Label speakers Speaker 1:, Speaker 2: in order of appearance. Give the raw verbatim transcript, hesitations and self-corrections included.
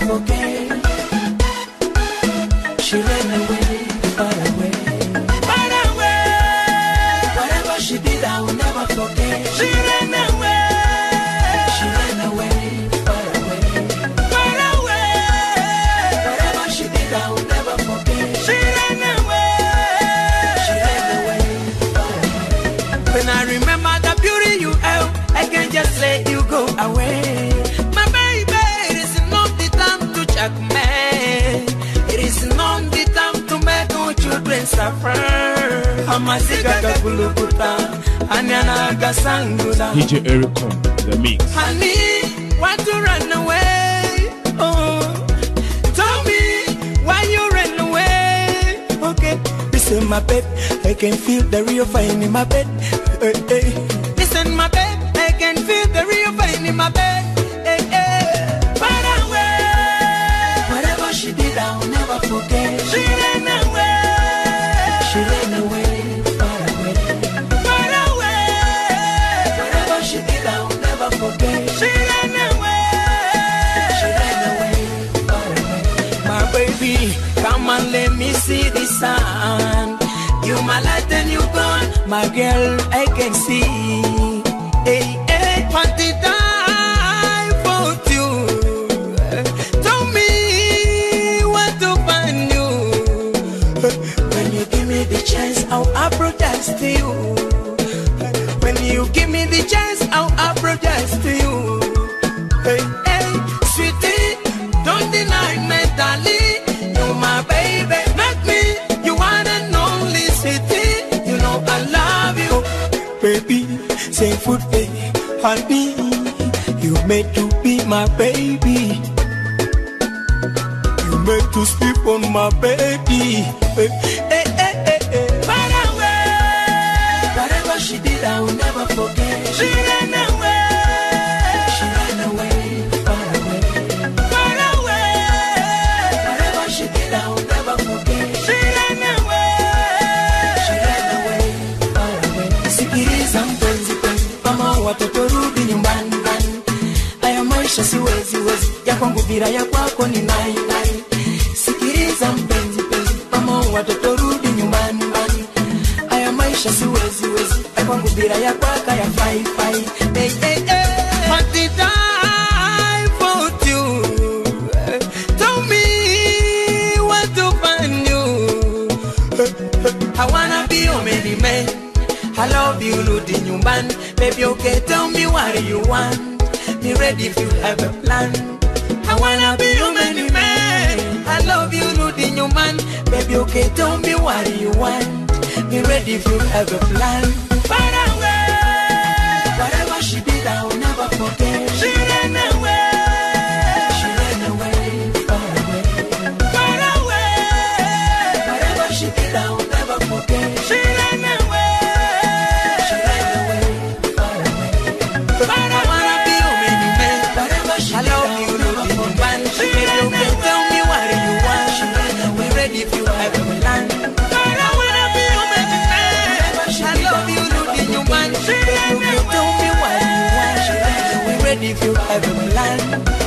Speaker 1: forget. She ran away, far away, far away. Whatever she did, I will never forget. She ran away, she ran away, far away, far away. Whatever she did, I will never forget. She ran away, she ran away, far away. When I remember the beauty you have, I can't just let you go away. My baby, it is not the time to check me. It is not the time to make our children suffer. Hamasika kulukuta, anyana gasangula.
Speaker 2: D J Eric Kom, the mix.
Speaker 1: Honey, why to run away? Oh, tell me why you ran away. Okay, listen, my babe, I can feel the real fire in my bed. Hey, hey. Listen, my babe, I can feel the real fire in my bed. Hey, hey. Far away, whatever she did, I will never forget. She ran away, she ran away, far away, far away. Whatever she did, I will never forget. She ran away, she ran away, far away. My baby, come and let me see the sun. You my light and you gone, my girl, I can see. Hey, hey, what did I for you? Tell me what to find you. When you give me the chance, I'll apologize to you. When you give me the chance, I'll apologize to you. Hey, hey, sweetie, don't deny me, darling. You're my baby, not me. You want and only city. You know I love you, baby. Say food, baby, honey. You made to be my baby. You made to sleep on my baby. Hey, hey, hey, hey, hey. Far away. Whatever she did, I will never forget. She ran away. She ran away, far away, far away. Whatever she did, I will never forget. She ran away. She ran away, far away. Sikiliza mpenzi penzi, kama watoto rudi nyumbani. Aya maisha siwezi wezi, ya kwangu bila ya kwako ni nai nai. Sikiliza mpenzi penzi, kama watoto rudi nyumbani. Aya maisha siwezi wezi, ya kwangu bila ya kwako ya fai fai. Hey, hey, hey. What did I for you? Tell me what to find you. I wanna be your many man. I love you, Ludi Nyumban. Baby, okay, tell me what you want. Be ready if you have a plan. I wanna be your many man. I love you, Ludi Nyumban. Baby, okay, tell me what you want. Be ready if you have a plan. Far away, whatever she did, I will never forget. She ran away, she ran away, far away, far away. Whatever she did, I will never forget. She ran away, she ran away, far away. But I wanna be your many man. Whatever she I love did, you, Ludi Nyumban. She ran away, tell me what you want. She ran away, ready if you have a plan. But I wanna be your many man. I love you, Ludi Nyumban. She ran away, tell me what you want. She ran away, ready if you have a plan.